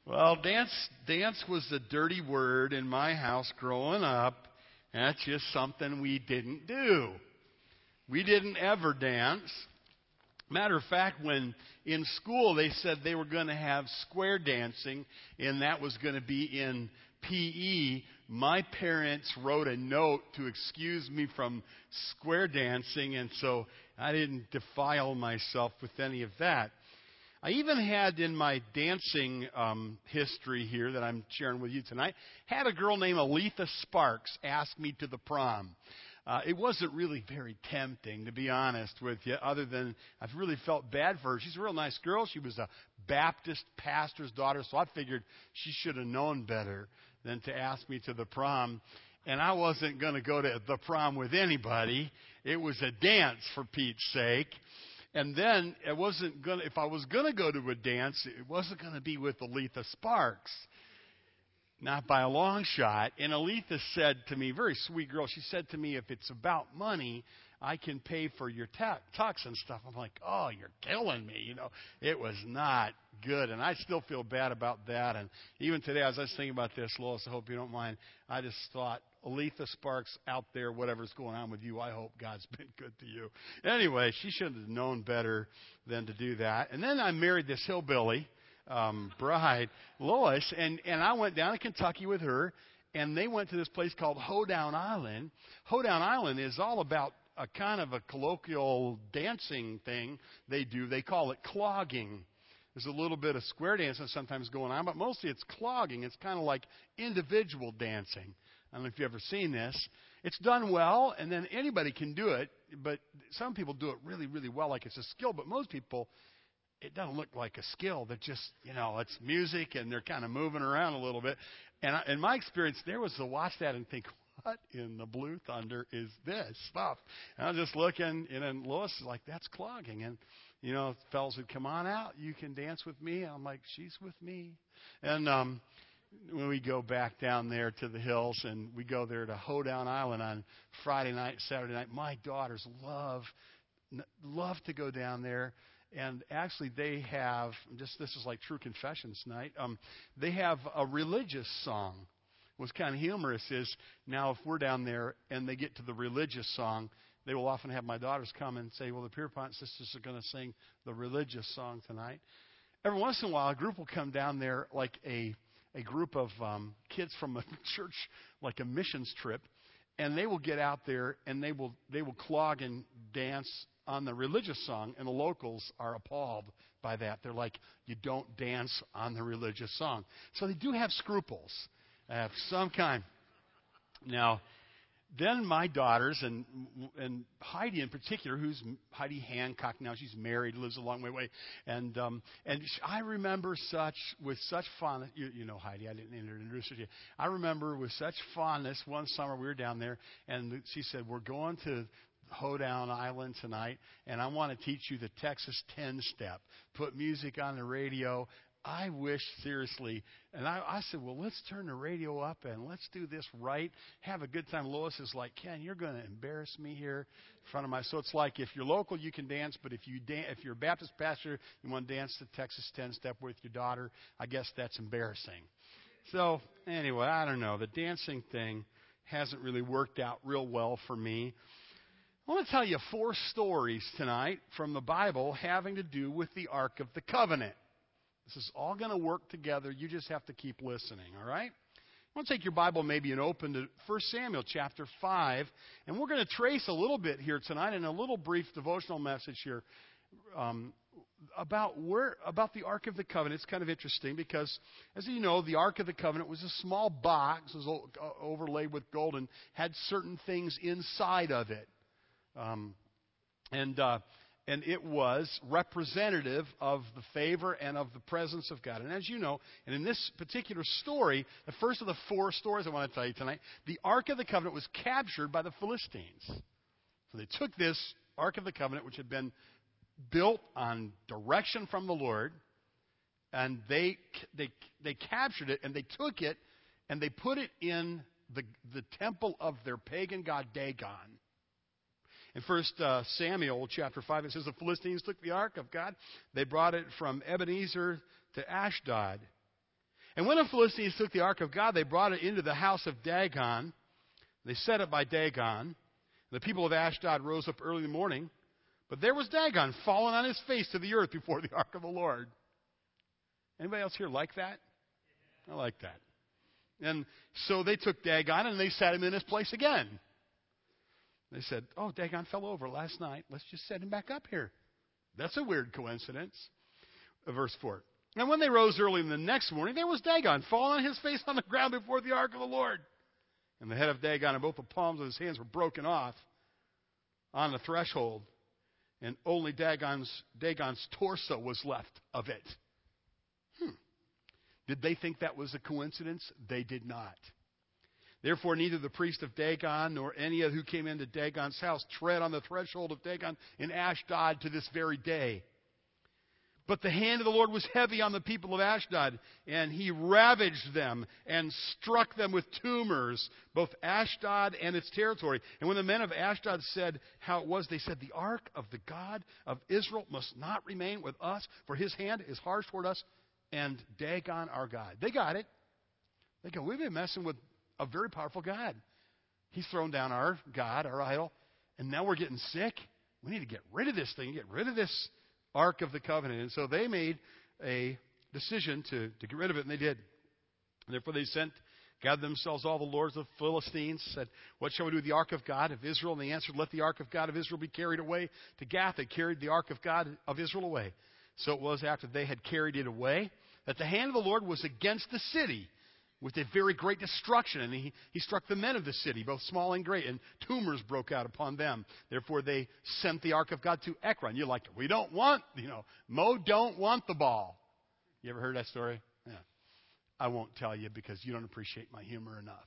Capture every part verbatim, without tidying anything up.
Well, dance dance was a dirty word in my house growing up. That's just something we didn't do. We didn't ever dance. Matter of fact, when in school they said they were going to have square dancing, and that was going to be in P E, my parents wrote a note to excuse me from square dancing, and so I didn't defile myself with any of that. I even had in my dancing um, history here that I'm sharing with you tonight, had a girl named Aletha Sparks ask me to the prom. Uh, it wasn't really very tempting, to be honest with you, other than I really felt bad for her. She's a real nice girl. She was a Baptist pastor's daughter, so I figured she should have known better than to ask me to the prom. And I wasn't going to go to the prom with anybody. It was a dance, for Pete's sake. And then it wasn't going to, if I was going to go to a dance, it wasn't going to be with Aletha Sparks. Not by a long shot. And Aletha said to me, very sweet girl, she said to me, if it's about money, I can pay for your tux and stuff. I'm like, oh, you're killing me. You know, it was not good. And I still feel bad about that. And even today, as I was thinking about this, Lois, I hope you don't mind, I just thought, Aletha Sparks out there, whatever's going on with you, I hope God's been good to you. Anyway, she should have known better than to do that. And then I married this hillbilly um, bride, Lois, and, and I went down to Kentucky with her, and they went to this place called Hoedown Island. Hoedown Island is all about a kind of a colloquial dancing thing they do. They call it clogging. There's a little bit of square dancing sometimes going on, but mostly it's clogging. It's kind of like individual dancing. I don't know if you've ever seen this. It's done well, and then anybody can do it, but some people do it really, really well, like it's a skill, but most people, it doesn't look like a skill. They're just, you know, it's music, and they're kind of moving around a little bit. And I, in my experience, there was to watch that and think, what in the blue thunder is this stuff? And I was just looking, and then Lois is like, that's clogging. And, you know, fellas would come on out. You can dance with me. I'm like, she's with me. And um, when we go back down there to the hills, and we go there to Hoedown Island on Friday night, Saturday night, my daughters love love to go down there. And actually, they have, just this is like true confessions night, um, they have a religious song. What's kind of humorous is now if we're down there and they get to the religious song, they will often have my daughters come and say, well, the Pierpont sisters are going to sing the religious song tonight. Every once in a while, a group will come down there, like a, a group of um, kids from a church, like a missions trip, and they will get out there and they will they will clog and dance on the religious song, and the locals are appalled by that. They're like, you don't dance on the religious song. So they do have scruples of some kind. Now, then my daughters, and and Heidi in particular, who's Heidi Hancock now, she's married, lives a long way away, and um, and I remember such with such fondness. You, you know Heidi, I didn't introduce her to you. I remember with such fondness one summer we were down there, and she said, "We're going to Hoedown Island tonight, and I want to teach you the Texas ten-step. Put music on the radio." I wish, seriously, and I, I said, well, let's turn the radio up and let's do this right. Have a good time. Lois is like, Ken, you're going to embarrass me here in front of my... So it's like if you're local, you can dance, but if, you dan- if you're a Baptist pastor, you want to dance the Texas ten-step with your daughter, I guess that's embarrassing. So anyway, I don't know. The dancing thing hasn't really worked out real well for me. I want to tell you four stories tonight from the Bible having to do with the Ark of the Covenant. This is all going to work together. You just have to keep listening, all right? I want to take your Bible maybe and open to First Samuel chapter five, and we're going to trace a little bit here tonight in a little brief devotional message here um, about where about the Ark of the Covenant. It's kind of interesting because, as you know, the Ark of the Covenant was a small box, was overlaid with gold, and had certain things inside of it. Um, and uh, and it was representative of the favor and of the presence of God. And as you know, and in this particular story, the first of the four stories I want to tell you tonight, the Ark of the Covenant was captured by the Philistines. So they took this Ark of the Covenant, which had been built on direction from the Lord, and they they they captured it, and they took it, and they put it in the the temple of their pagan god Dagon. In First uh, Samuel chapter five, it says the Philistines took the ark of God. They brought it from Ebenezer to Ashdod. And when the Philistines took the ark of God, they brought it into the house of Dagon. They set it by Dagon. The people of Ashdod rose up early in the morning, but there was Dagon fallen on his face to the earth before the ark of the Lord. Anybody else here like that? I like that. And so they took Dagon and they set him in his place again. They said, oh, Dagon fell over last night. Let's just set him back up here. That's a weird coincidence. Verse four. And when they rose early in the next morning, there was Dagon fallen on his face on the ground before the ark of the Lord. And the head of Dagon and both the palms of his hands were broken off on the threshold. And only Dagon's, Dagon's torso was left of it. Hmm. Did they think that was a coincidence? They did not. Therefore, neither the priest of Dagon nor any of who came into Dagon's house tread on the threshold of Dagon in Ashdod to this very day. But the hand of the Lord was heavy on the people of Ashdod, and he ravaged them and struck them with tumors, both Ashdod and its territory. And when the men of Ashdod said how it was, they said, the ark of the God of Israel must not remain with us, for his hand is harsh toward us, and Dagon our God. They got it. They go, we've been messing with a very powerful God. He's thrown down our God, our idol, and now we're getting sick. We need to get rid of this thing, get rid of this Ark of the Covenant. And so they made a decision to, to get rid of it, and they did. And therefore they sent, gathered themselves all the lords of the Philistines, said, what shall we do with the Ark of God of Israel? And they answered, let the Ark of God of Israel be carried away to Gath. They carried the Ark of God of Israel away. So it was after they had carried it away that the hand of the Lord was against the city with a very great destruction. And he, he struck the men of the city, both small and great, and tumors broke out upon them. Therefore, they sent the ark of God to Ekron. You like it. We don't want, you know, Mo don't want the ball. You ever heard that story? Yeah. I won't tell you because you don't appreciate my humor enough.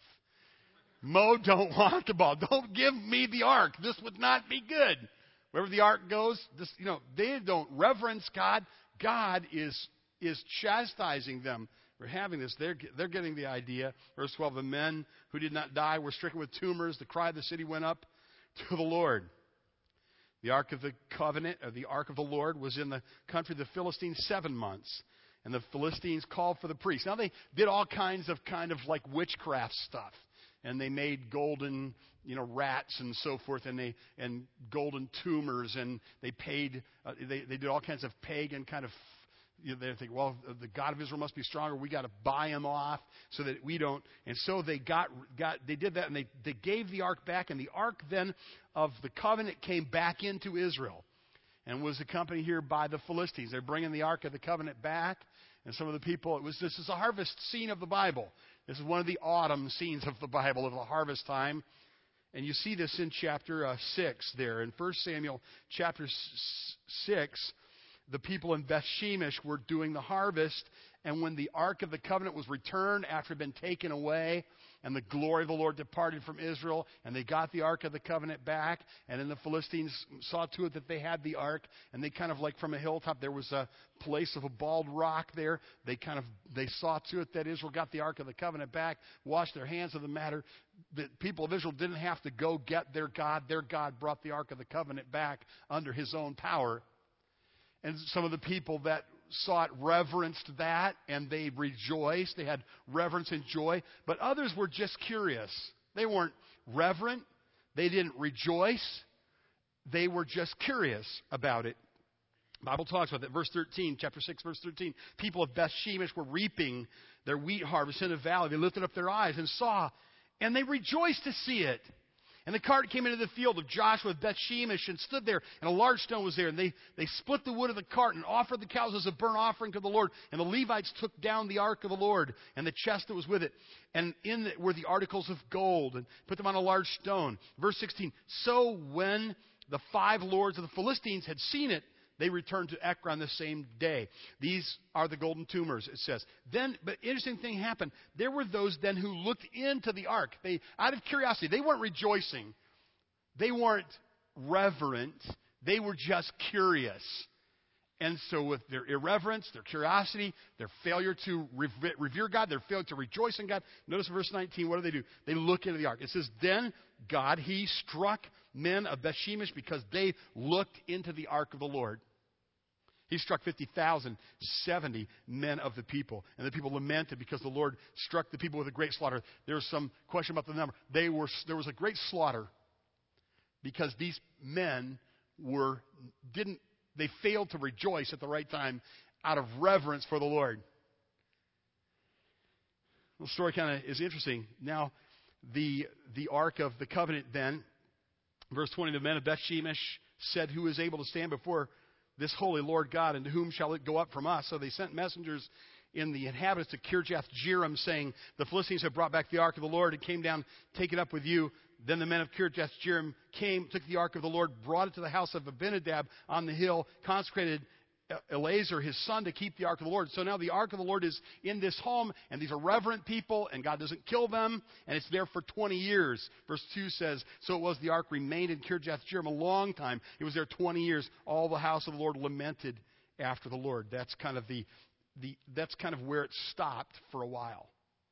Mo don't want the ball. Don't give me the ark. This would not be good. Wherever the ark goes, this, you know, they don't reverence God. God is, is chastising them. We're having this. They're, they're getting the idea. Verse twelve, the men who did not die were stricken with tumors. The cry of the city went up to the Lord. The Ark of the Covenant, or the Ark of the Lord, was in the country of the Philistines seven months. And the Philistines called for the priests. Now they did all kinds of kind of like witchcraft stuff. And they made golden, you know, rats and so forth, and they and golden tumors, and they paid. Uh, they they did all kinds of pagan kind of. You know, they think, well, the God of Israel must be stronger. We got to buy him off so that we don't. And so they got got they did that, and they they gave the ark back, and the ark then of the covenant came back into Israel, and was accompanied here by the Philistines. They're bringing the ark of the covenant back, and some of the people. It was this is a harvest scene of the Bible. This is one of the autumn scenes of the Bible of the harvest time, and you see this in chapter uh, six there in First Samuel chapter s- six. The people in Beth Shemesh were doing the harvest, and when the Ark of the Covenant was returned after it had been taken away, and the glory of the Lord departed from Israel, and they got the Ark of the Covenant back, and then the Philistines saw to it that they had the Ark, and they kind of like from a hilltop, there was a place of a bald rock there. They kind of, they saw to it that Israel got the Ark of the Covenant back, washed their hands of the matter. The people of Israel didn't have to go get their God. Their God brought the Ark of the Covenant back under his own power. And some of the people that saw it reverenced that, and they rejoiced. They had reverence and joy. But others were just curious. They weren't reverent. They didn't rejoice. They were just curious about it. The Bible talks about that. Verse thirteen, chapter six, verse thirteen. People of Beth Shemesh were reaping their wheat harvest in a valley. They lifted up their eyes and saw, and they rejoiced to see it. And the cart came into the field of Joshua of Beth Shemesh and stood there, and a large stone was there. And they, they split the wood of the cart and offered the cows as a burnt offering to the Lord. And the Levites took down the ark of the Lord and the chest that was with it. And in it were the articles of gold, and put them on a large stone. Verse sixteen, so when the five lords of the Philistines had seen it, they returned to Ekron the same day. These are the golden tumors, it says. Then, but interesting thing happened. There were those then who looked into the ark. They, out of curiosity, they weren't rejoicing. They weren't reverent. They were just curious. And so with their irreverence, their curiosity, their failure to revere God, their failure to rejoice in God, notice verse nineteen, what do they do? They look into the ark. It says, then God, he struck men of Beth Shemesh because they looked into the ark of the Lord. He struck fifty thousand, seventy men of the people. And the people lamented because the Lord struck the people with a great slaughter. There was some question about the number. They were, there was a great slaughter because these men were, didn't, they failed to rejoice at the right time out of reverence for the Lord. The story kind of is interesting. Now, the the Ark of the Covenant then, verse twenty, the men of Beth Shemesh said, who is able to stand before this holy Lord God, and to whom shall it go up from us? So they sent messengers in the inhabitants to Kirjath-jearim, saying, the Philistines have brought back the ark of the Lord and came down, take it up with you. Then the men of Kirjath-jearim came, took the ark of the Lord, brought it to the house of Abinadab on the hill, consecrated Eleazar, his son, to keep the ark of the Lord. So now the ark of the Lord is in this home, and these are reverent people, and God doesn't kill them, and it's there for twenty years. Verse two says, so it was the ark remained in Kirjath-jearim a long time. It was there twenty years. All the house of the Lord lamented after the Lord. That's kind of the, the that's kind of where it stopped for a while.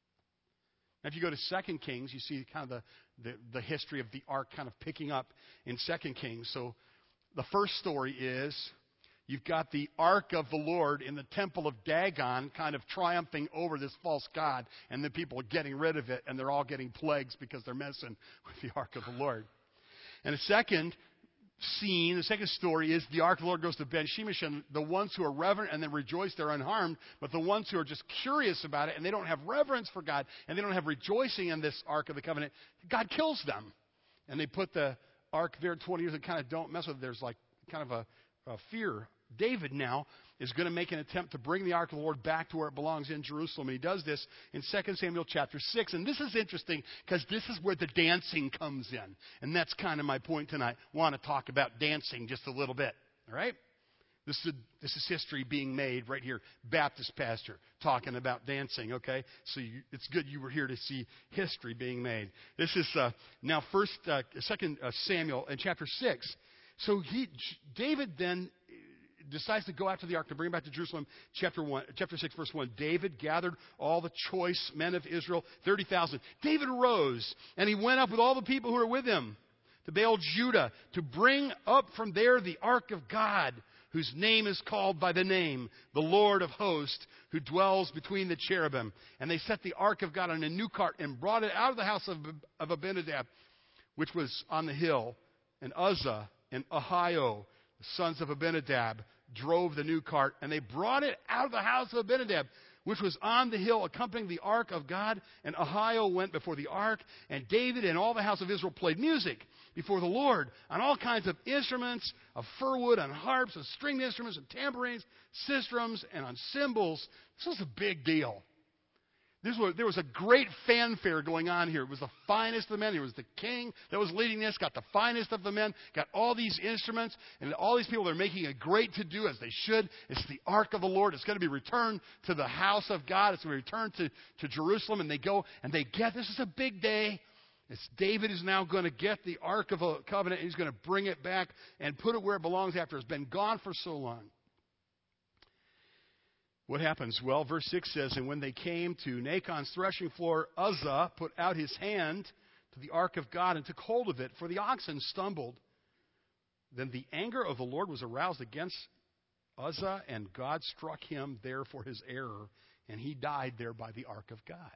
Now, if you go to Second Kings, you see kind of the, the, the history of the ark kind of picking up in Second Kings. So the first story is, you've got the ark of the Lord in the temple of Dagon kind of triumphing over this false god, and the people are getting rid of it, and they're all getting plagues because they're messing with the ark of the Lord. And the second scene, the second story is the ark of the Lord goes to Ben Shemesh, and the ones who are reverent and then rejoice, they're unharmed, but the ones who are just curious about it and they don't have reverence for God and they don't have rejoicing in this ark of the covenant, God kills them. And they put the ark there twenty years and kind of don't mess with it. There's like kind of a, a fear. David now is going to make an attempt to bring the ark of the Lord back to where it belongs in Jerusalem. And he does this in Second Samuel chapter six. And this is interesting because this is where the dancing comes in. And that's kind of my point tonight. I want to talk about dancing just a little bit. All right? This is, this is history being made right here. Baptist pastor talking about dancing, okay? So you, it's good you were here to see history being made. This is uh, now first, uh, Second uh, Samuel in chapter six. So he, David then decides to go after the ark to bring it back to Jerusalem. Chapter one, chapter six, verse one. David gathered all the choice men of Israel, thirty thousand. David arose, and he went up with all the people who were with him to Baal Judah to bring up from there the ark of God, whose name is called by the name, the Lord of hosts, who dwells between the cherubim. And they set the ark of God on a new cart and brought it out of the house of, of Abinadab, which was on the hill. And Uzzah and Ahio, the sons of Abinadab, drove the new cart, and they brought it out of the house of Abinadab, which was on the hill, accompanying the ark of God. And Ahio went before the ark, and David and all the house of Israel played music before the Lord on all kinds of instruments, of fir wood, on harps, and stringed instruments, and tambourines, sistrums, and on cymbals. This was a big deal. This was, there was a great fanfare going on here. It was the finest of the men. It was the king that was leading this, got the finest of the men, got all these instruments, and all these people are making a great to-do, as they should. It's the ark of the Lord. It's going to be returned to the house of God. It's going to be returned to, to Jerusalem, and they go, and they get, this is a big day. It's David is now going to get the ark of a covenant, and he's going to bring it back and put it where it belongs after it's been gone for so long. What happens? Well, verse six says, and when they came to Nachon's threshing floor, Uzzah put out his hand to the ark of God and took hold of it, for the oxen stumbled. Then the anger of the Lord was aroused against Uzzah, and God struck him there for his error, and he died there by the ark of God.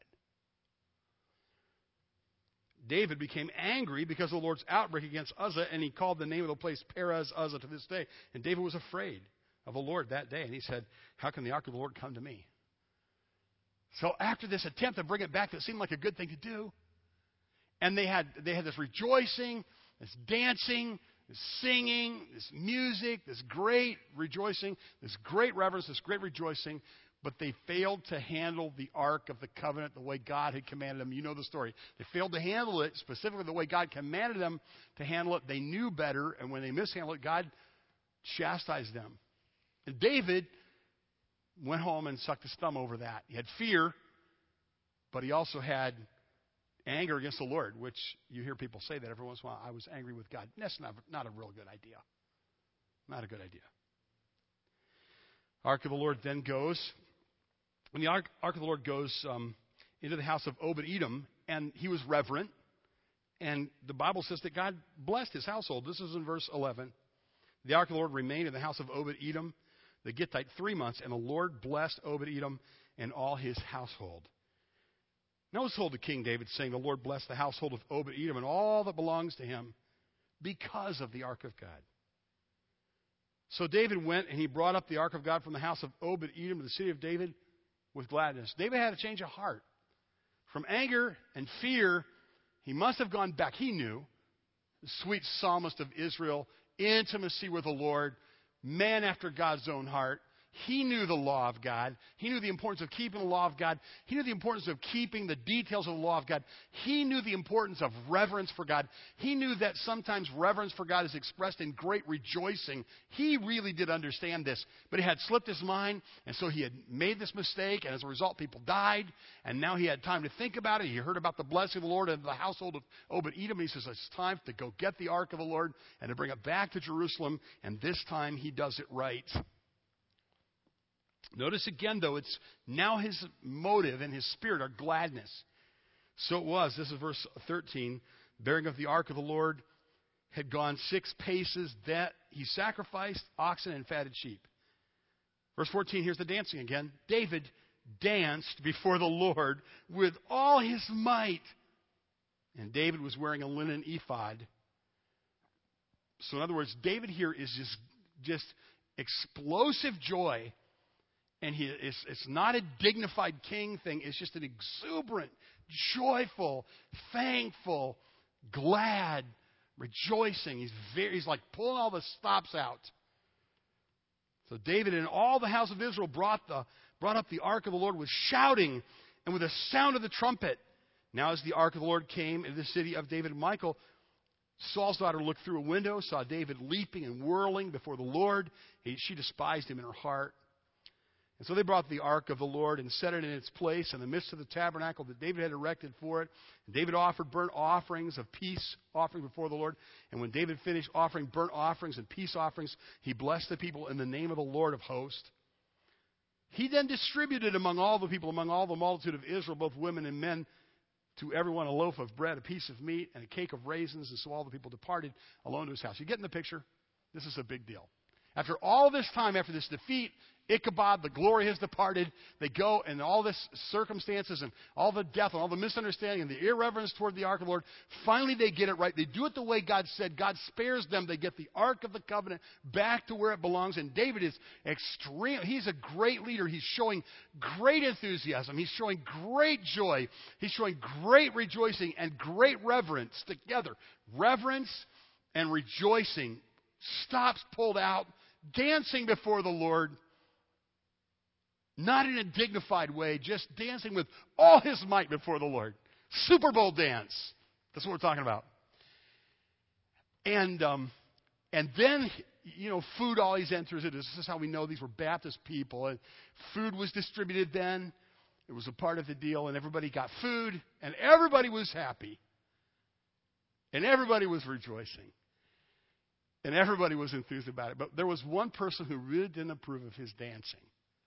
David became angry because of the Lord's outbreak against Uzzah, and he called the name of the place Perez Uzzah to this day. And David was afraid of the Lord that day, and he said, how can the ark of the Lord come to me? So after this attempt to bring it back, that seemed like a good thing to do, and they had they had this rejoicing, this dancing, this singing, this music, this great rejoicing, this great reverence, this great rejoicing, but they failed to handle the ark of the covenant the way God had commanded them. You know the story. They failed to handle it specifically the way God commanded them to handle it. They knew better, and when they mishandled it, God chastised them. And David went home and sucked his thumb over that. He had fear, but he also had anger against the Lord, which you hear people say that every once in a while. I was angry with God. That's not, not a real good idea. Not a good idea. Ark of the Lord then goes, and the Ark, Ark of the Lord goes um, into the house of Obed-Edom, and he was reverent, and the Bible says that God blessed his household. This is in verse eleven. The Ark of the Lord remained in the house of Obed-Edom. the Gittite three months, and the Lord blessed Obed-Edom and all his household. Now it was told to King David, saying, the Lord bless the household of Obed-Edom and all that belongs to him because of the ark of God. So David went and he brought up the ark of God from the house of Obed-Edom to the city of David with gladness. David had a change of heart. From anger and fear, he must have gone back. He knew, the sweet psalmist of Israel, intimacy with the Lord, man after God's own heart. He knew the law of God. He knew the importance of keeping the law of God. He knew the importance of keeping the details of the law of God. He knew the importance of reverence for God. He knew that sometimes reverence for God is expressed in great rejoicing. He really did understand this, but it had slipped his mind, and so he had made this mistake, and as a result, people died, and now he had time to think about it. He heard about the blessing of the Lord and the household of Obed-Edom, and he says, it's time to go get the ark of the Lord and to bring it back to Jerusalem, and this time he does it right. Notice again, though, it's now his motive and his spirit are gladness. So it was, this is verse thirteen, bearing of the ark of the Lord had gone six paces, that he sacrificed oxen and fatted sheep. Verse fourteen, here's the dancing again. David danced before the Lord with all his might. And David was wearing a linen ephod. So in other words, David here is just, just explosive joy. And he, it's, it's not a dignified king thing. It's just an exuberant, joyful, thankful, glad, rejoicing. He's very, he's like pulling all the stops out. So David and all the house of Israel brought the brought up the ark of the Lord with shouting and with the sound of the trumpet. Now as the ark of the Lord came into the city of David, Michal, Saul's daughter, looked through a window, saw David leaping and whirling before the Lord. He, she despised him in her heart. And so they brought the ark of the Lord and set it in its place in the midst of the tabernacle that David had erected for it. And David offered burnt offerings of peace offering before the Lord. And when David finished offering burnt offerings and peace offerings, he blessed the people in the name of the Lord of hosts. He then distributed among all the people, among all the multitude of Israel, both women and men, to everyone a loaf of bread, a piece of meat, and a cake of raisins. And so all the people departed alone to his house. You get in the picture? This is a big deal. After all this time, after this defeat, Ichabod, the glory has departed. They go, and all this circumstances and all the death and all the misunderstanding and the irreverence toward the ark of the Lord, finally they get it right. They do it the way God said. God spares them. They get the ark of the covenant back to where it belongs. And David is extreme. He's a great leader. He's showing great enthusiasm. He's showing great joy. He's showing great rejoicing and great reverence together. Reverence and rejoicing. Stops pulled out, dancing before the Lord. Not in a dignified way, just dancing with all his might before the Lord. Super Bowl dance. That's what we're talking about. And um, and then, you know, food always enters it. This is how we know these were Baptist people. And food was distributed then. It was a part of the deal, and everybody got food, and everybody was happy. And everybody was rejoicing. And everybody was enthused about it. But there was one person who really didn't approve of his dancing.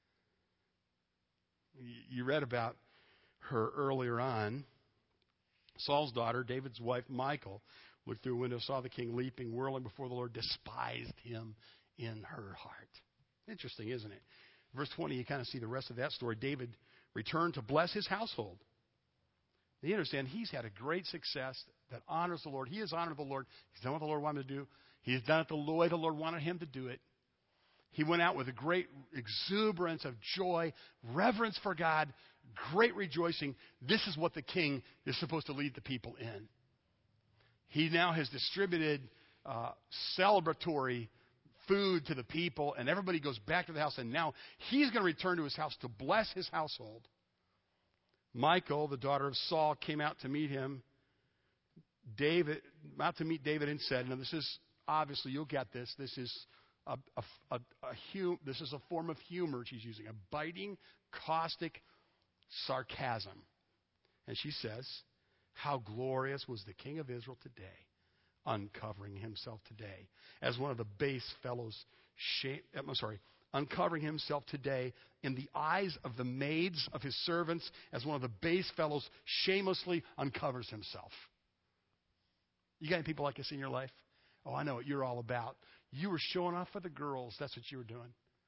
You read about her earlier on. Saul's daughter, David's wife, Michal, looked through a window, saw the king leaping, whirling before the Lord, despised him in her heart. Interesting, isn't it? Verse twenty, you kind of see the rest of that story. David returned to bless his household. You understand, he's had a great success that honors the Lord. He has honored the Lord. He's done what the Lord wanted to do. He's done it the way the Lord wanted him to do it. He went out with a great exuberance of joy, reverence for God, great rejoicing. This is what the king is supposed to lead the people in. He now has distributed uh, celebratory food to the people, and everybody goes back to the house, and now he's going to return to his house to bless his household. Michal, the daughter of Saul, came out to meet him. David, out to meet David, and said, now this is, obviously, you'll get this, this is A, a, a, a hum, this is a form of humor she's using, a biting, caustic sarcasm. And she says, how glorious was the king of Israel today, uncovering himself today as one of the base fellows, shame, I'm sorry, uncovering himself today in the eyes of the maids of his servants as one of the base fellows shamelessly uncovers himself. You got any people like this in your life? Oh, I know what you're all about. You were showing off for the girls. That's what you were doing.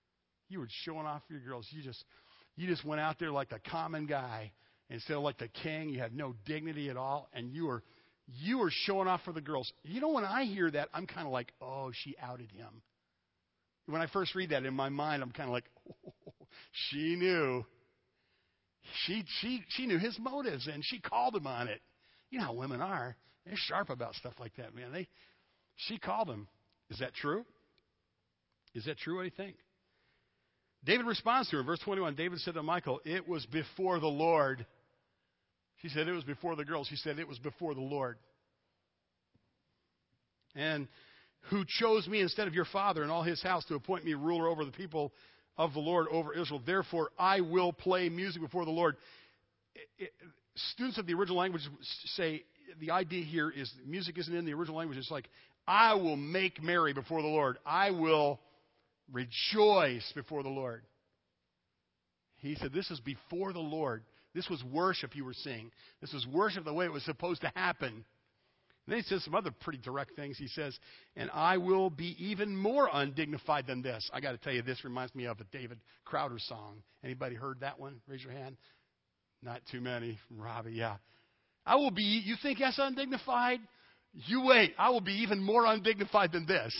You were showing off for your girls. You just, you just went out there like the common guy instead of like the king. You had no dignity at all, and you were, you were showing off for the girls. You know, when I hear that, I'm kind of like, oh, she outed him. When I first read that in my mind, I'm kind of like, oh, she knew. She, she, she knew his motives, and she called him on it. You know how women are. They're sharp about stuff like that, man. They, she called him. Is that true? Is that true? What do you think? David responds to her. Verse twenty-one, David said to Michal, it was before the Lord. She said it was before the girls. He said it was before the Lord. And who chose me instead of your father and all his house to appoint me ruler over the people of the Lord, over Israel. Therefore, I will play music before the Lord. It, it, students of the original language say the idea here is music isn't in the original language. It's like, I will make merry before the Lord. I will rejoice before the Lord. He said, this is before the Lord. This was worship you were seeing. This was worship the way it was supposed to happen. And then he says some other pretty direct things. He says, and I will be even more undignified than this. I got to tell you, this reminds me of a David Crowder song. Anybody heard that one? Raise your hand. Not too many. Robbie, yeah. I will be, you think that's undignified? You wait. I will be even more undignified than this.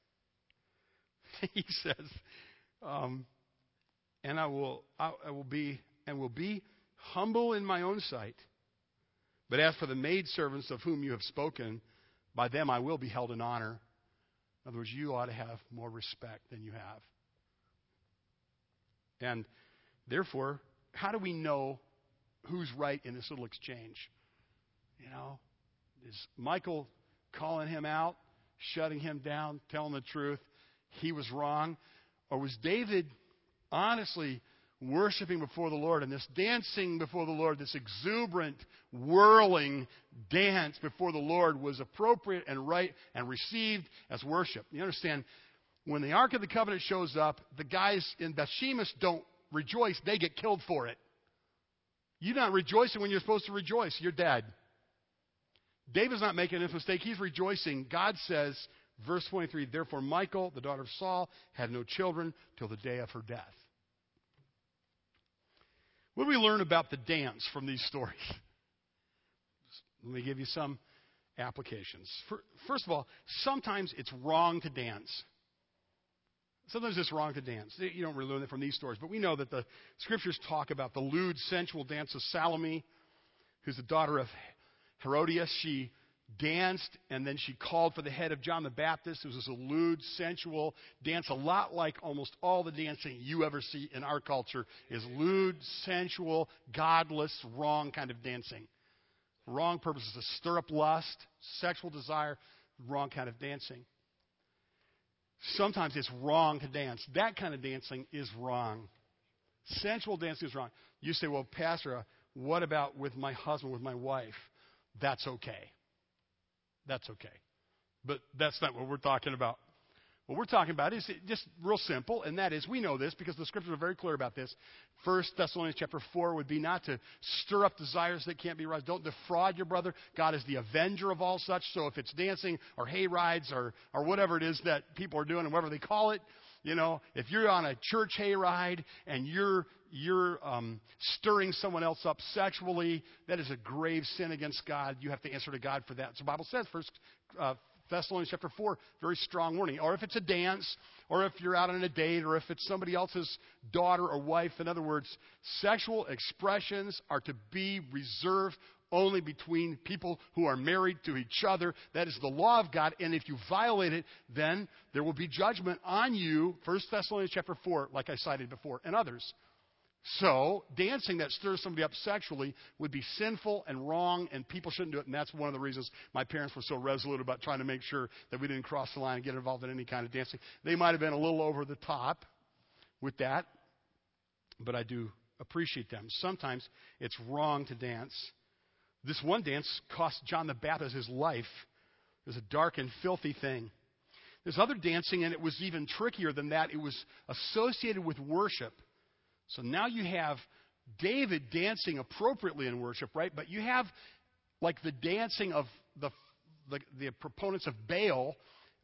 He says, um, and I will, I, I will be, and will be humble in my own sight. But as for the maidservants of whom you have spoken, by them I will be held in honor. In other words, you ought to have more respect than you have. And therefore, how do we know who's right in this little exchange? You know, is Michal calling him out, shutting him down, telling the truth? He was wrong? Or was David honestly worshiping before the Lord, and this dancing before the Lord, this exuberant, whirling dance before the Lord was appropriate and right and received as worship? You understand, when the Ark of the Covenant shows up, the guys in Beth-Shemesh don't rejoice. They get killed for it. You're not rejoicing when you're supposed to rejoice. You're dead. David's not making this mistake. He's rejoicing. God says, verse twenty-three, therefore Michal, the daughter of Saul, had no children till the day of her death. What do we learn about the dance from these stories? Let me give you some applications. First of all, sometimes it's wrong to dance. Sometimes it's wrong to dance. You don't really learn that from these stories, but we know that the Scriptures talk about the lewd, sensual dance of Salome, who's the daughter of Herodias. She danced, and then she called for the head of John the Baptist. It was this lewd, sensual dance, a lot like almost all the dancing you ever see in our culture is lewd, sensual, godless, wrong kind of dancing. Wrong purposes to stir up lust, sexual desire, wrong kind of dancing. Sometimes it's wrong to dance. That kind of dancing is wrong. Sensual dancing is wrong. You say, well, Pastor, uh, what about with my husband, with my wife? That's okay. That's okay. But that's not what we're talking about. What we're talking about is just real simple, and that is, we know this because the Scriptures are very clear about this. First Thessalonians chapter four would be not to stir up desires that can't be raised. Don't defraud your brother. God is the avenger of all such. So if it's dancing or hay rides or, or whatever it is that people are doing and whatever they call it, you know, if you're on a church hayride and you're you're um, stirring someone else up sexually, that is a grave sin against God. You have to answer to God for that. So the Bible says, First uh, Thessalonians chapter four, very strong warning. Or if it's a dance, or if you're out on a date, or if it's somebody else's daughter or wife. In other words, sexual expressions are to be reserved only between people who are married to each other. That is the law of God, and if you violate it, then there will be judgment on you. First Thessalonians chapter four, like I cited before, and others. So, dancing that stirs somebody up sexually would be sinful and wrong, and people shouldn't do it, and that's one of the reasons my parents were so resolute about trying to make sure that we didn't cross the line and get involved in any kind of dancing. They might have been a little over the top with that, but I do appreciate them. Sometimes it's wrong to dance. This one dance cost John the Baptist his life. It was a dark and filthy thing. There's other dancing, and it was even trickier than that. It was associated with worship. So now you have David dancing appropriately in worship, right? But you have like the dancing of the, the, the proponents of Baal,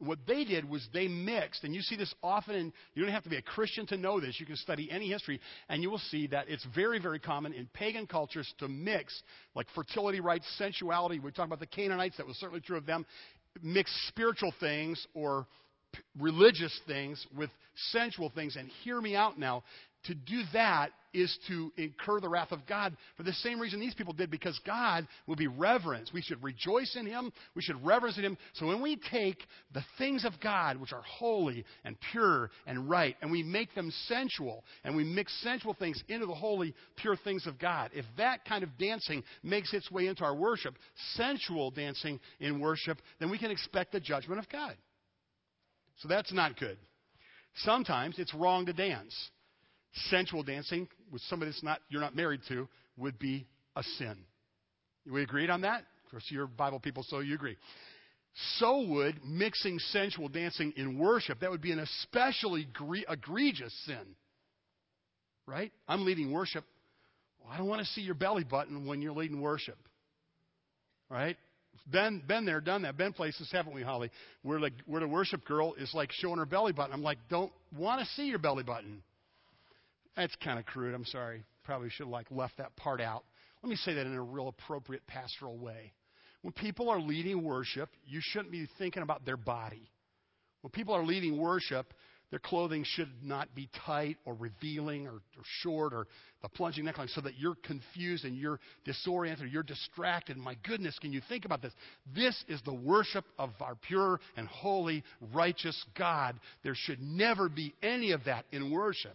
what they did was they mixed, and you see this often, and you don't have to be a Christian to know this. You can study any history, and you will see that it's very, very common in pagan cultures to mix, like fertility rites, sensuality. We talk about the Canaanites. That was certainly true of them. Mix spiritual things or p- religious things with sensual things. And hear me out now. To do that is to incur the wrath of God for the same reason these people did, because God will be reverenced. We should rejoice in Him. We should reverence in Him. So when we take the things of God, which are holy and pure and right, and we make them sensual, and we mix sensual things into the holy, pure things of God, if that kind of dancing makes its way into our worship, sensual dancing in worship, then we can expect the judgment of God. So that's not good. Sometimes it's wrong to dance. Sensual dancing with somebody that's not you're not married to would be a sin. We agreed on that? Of course, you're Bible people, so you agree. So would mixing sensual dancing in worship. That would be an especially gre- egregious sin. Right? I'm leading worship. Well, I don't want to see your belly button when you're leading worship. Right? Been, been there, done that. Been places, haven't we, Holly? Where, like, where the worship girl is like showing her belly button. I'm like, don't want to see your belly button. That's kind of crude. I'm sorry. Probably should have like left that part out. Let me say that in a real appropriate pastoral way. When people are leading worship, you shouldn't be thinking about their body. When people are leading worship, their clothing should not be tight or revealing or, or short or the plunging neckline so that you're confused and you're disoriented or you're distracted. My goodness, can you think about this? This is the worship of our pure and holy, righteous God. There should never be any of that in worship.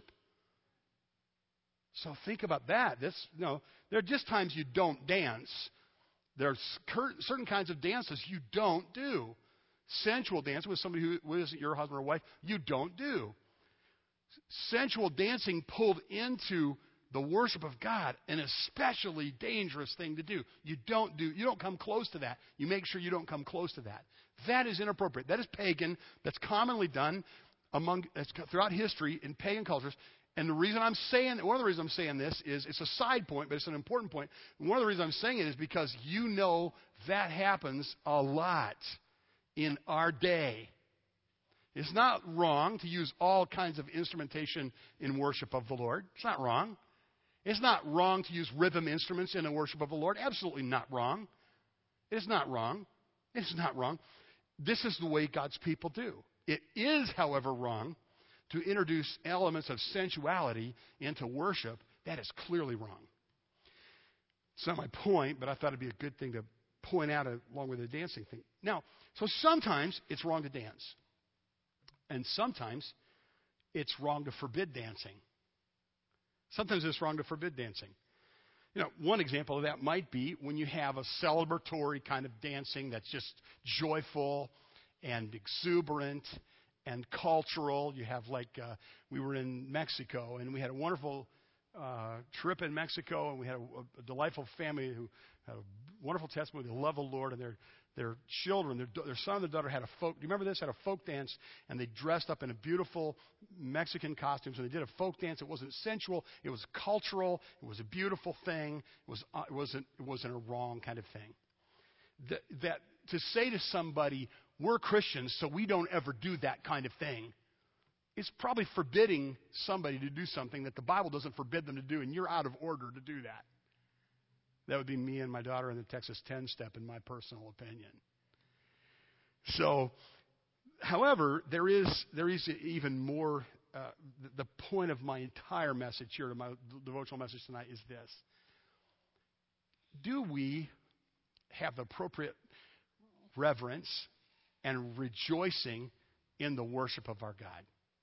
So think about that. This, you know, there are just times you don't dance. There are certain kinds of dances you don't do. Sensual dancing with somebody who isn't your husband or wife, you don't do. Sensual dancing pulled into the worship of God, an especially dangerous thing to do. You don't do. You don't come close to that. You make sure you don't come close to that. That is inappropriate. That is pagan. That's commonly done among throughout history in pagan cultures. And the reason I'm saying, one of the reasons I'm saying this is, it's a side point, but it's an important point. And one of the reasons I'm saying it is because you know that happens a lot in our day. It's not wrong to use all kinds of instrumentation in worship of the Lord. It's not wrong. It's not wrong to use rhythm instruments in the worship of the Lord. Absolutely not wrong. It's not wrong. It's not wrong. This is the way God's people do. It is, however, wrong to introduce elements of sensuality into worship. That is clearly wrong. It's not my point, but I thought it'd be a good thing to point out along with the dancing thing. Now, so sometimes it's wrong to dance. And sometimes it's wrong to forbid dancing. Sometimes it's wrong to forbid dancing. You know, one example of that might be when you have a celebratory kind of dancing that's just joyful and exuberant and cultural. You have like, uh, we were in Mexico, and we had a wonderful uh, trip in Mexico, and we had a, a delightful family who had a wonderful testimony. They love the Lord, and their their children, their, their son and their daughter had a folk, do you remember this? Had a folk dance, and they dressed up in a beautiful Mexican costumes, and they did a folk dance. It wasn't sensual. It was cultural. It was a beautiful thing. It, was, uh, it, wasn't, it wasn't a wrong kind of thing. That, that to say to somebody, we're Christians, so we don't ever do that kind of thing, it's probably forbidding somebody to do something that the Bible doesn't forbid them to do, and you're out of order to do that. That would be me and my daughter in the Texas ten-step, in my personal opinion. So, however, there is there is even more. Uh, the, the point of my entire message here, my devotional message tonight, is this: do we have the appropriate reverence and rejoicing in the worship of our God?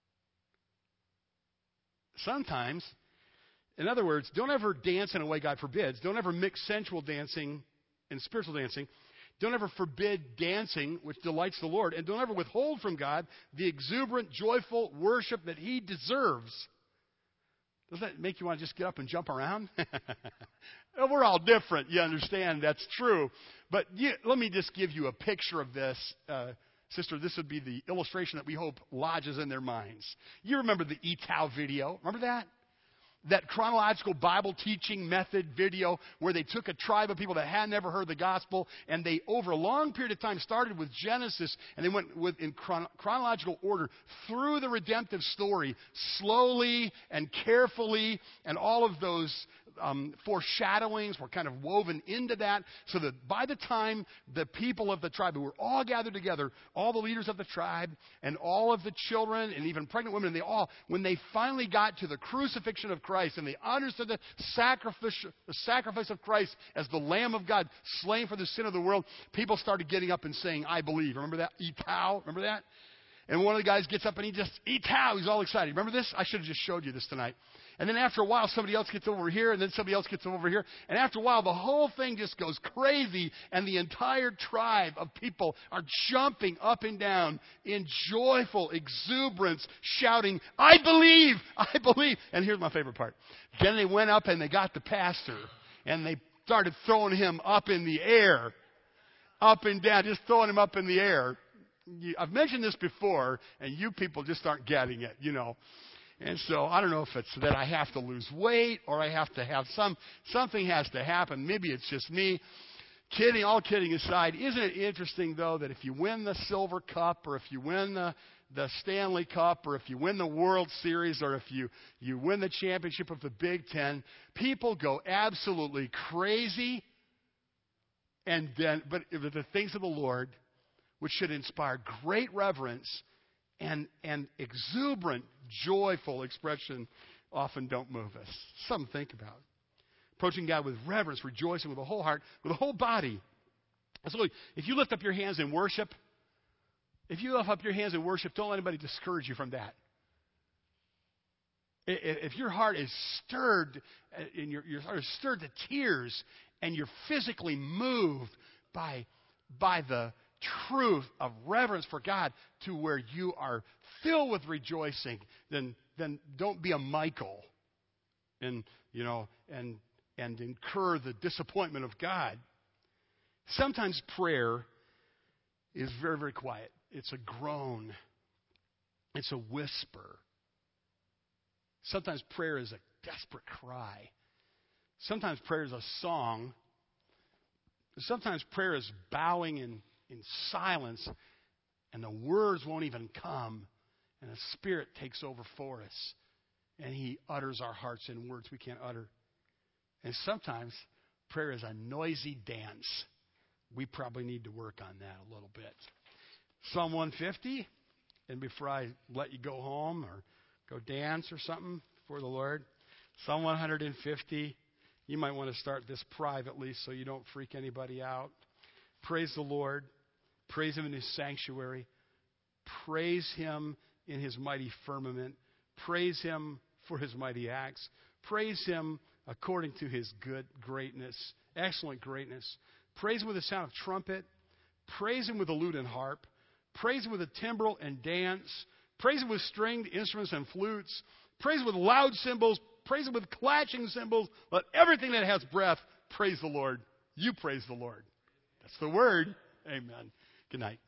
Sometimes, in other words, don't ever dance in a way God forbids. Don't ever mix sensual dancing and spiritual dancing. Don't ever forbid dancing, which delights the Lord. And don't ever withhold from God the exuberant, joyful worship that He deserves. Doesn't that make you want to just get up and jump around? We're all different. You understand that's true. But you, let me just give you a picture of this. Uh, sister, this would be the illustration that we hope lodges in their minds. You remember the E-Tao video. Remember that? that chronological Bible teaching method video where they took a tribe of people that had never heard the gospel, and they, over a long period of time, started with Genesis, and they went with, in chron- chronological order through the redemptive story, slowly and carefully, and all of those um, foreshadowings were kind of woven into that, so that by the time the people of the tribe, who were all gathered together, all the leaders of the tribe, and all of the children, and even pregnant women, and they all, when they finally got to the crucifixion of Christ, and they understood the sacrifice, the sacrifice of Christ as the Lamb of God slain for the sin of the world, people started getting up and saying, I believe. Remember that? Etau? Remember that? And one of the guys gets up and he just, Etau! He's all excited. Remember this? I should have just showed you this tonight. And then after a while, somebody else gets over here, and then somebody else gets over here. And after a while, the whole thing just goes crazy, and the entire tribe of people are jumping up and down in joyful exuberance, shouting, I believe! I believe! And here's my favorite part. Then they went up and they got the pastor, and they started throwing him up in the air. Up and down, just throwing him up in the air. I've mentioned this before, and you people just aren't getting it, you know. And so I don't know if it's that I have to lose weight or I have to have some, something has to happen. Maybe it's just me. Kidding, all kidding aside, isn't it interesting, though, that if you win the Silver Cup or if you win the, the Stanley Cup or if you win the World Series or if you, you win the championship of the Big Ten, people go absolutely crazy. And then, but the things of the Lord, which should inspire great reverence and, and exuberant, joyful expression, often don't move us. Something to think about. Approaching God with reverence, rejoicing with a whole heart, with a whole body. So if you lift up your hands in worship, if you lift up your hands in worship, don't let anybody discourage you from that. If your heart is stirred, and your, your heart is stirred to tears, and you're physically moved by, by the truth of reverence for God to where you are filled with rejoicing, then then don't be a Michael and you know and and incur the disappointment of God. Sometimes prayer is very, very quiet. It's a groan. It's a whisper. Sometimes prayer is a desperate cry. Sometimes prayer is a song. Sometimes prayer is bowing in in silence, and the words won't even come, and the Spirit takes over for us, and He utters our hearts in words we can't utter. And sometimes prayer is a noisy dance. We probably need to work on that a little bit. Psalm one fifty, and before I let you go home or go dance or something for the Lord, Psalm one fifty, you might want to start this privately so you don't freak anybody out. Praise the Lord. Praise Him in His sanctuary. Praise Him in His mighty firmament. Praise Him for His mighty acts. Praise Him according to His good greatness, excellent greatness. Praise Him with the sound of trumpet. Praise Him with a lute and harp. Praise Him with a timbrel and dance. Praise Him with stringed instruments and flutes. Praise Him with loud cymbals. Praise Him with clashing cymbals. Let everything that has breath praise the Lord. You praise the Lord. That's the word. Amen. Good night.